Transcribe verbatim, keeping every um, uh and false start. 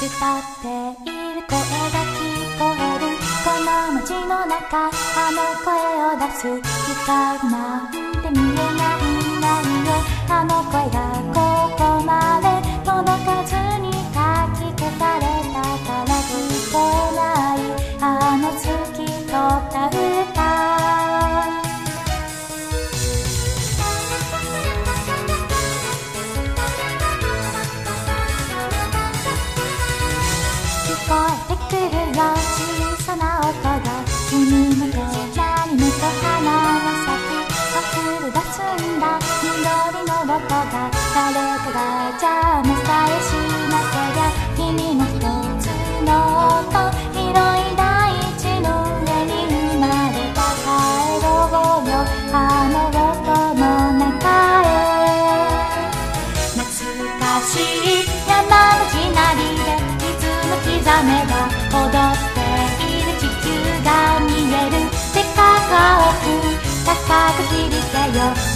歌っている声が聞こえるこの街の中、あの声を出す光なんて見えないないよ。あの声がここまで届かずにかき消されたから聞こえない、あの透き通った歌。聞こえてくるよ小さな音が、君の手何むと花が咲き溢れ出すんだ緑の音が、誰かが邪魔さえしなけりゃ君の一つの音、広い大地の上に生まれた帰ろうよあの音の中へ。懐かしい山の地鳴りで刻めば踊っている地球が見える。でかかく高く響けよ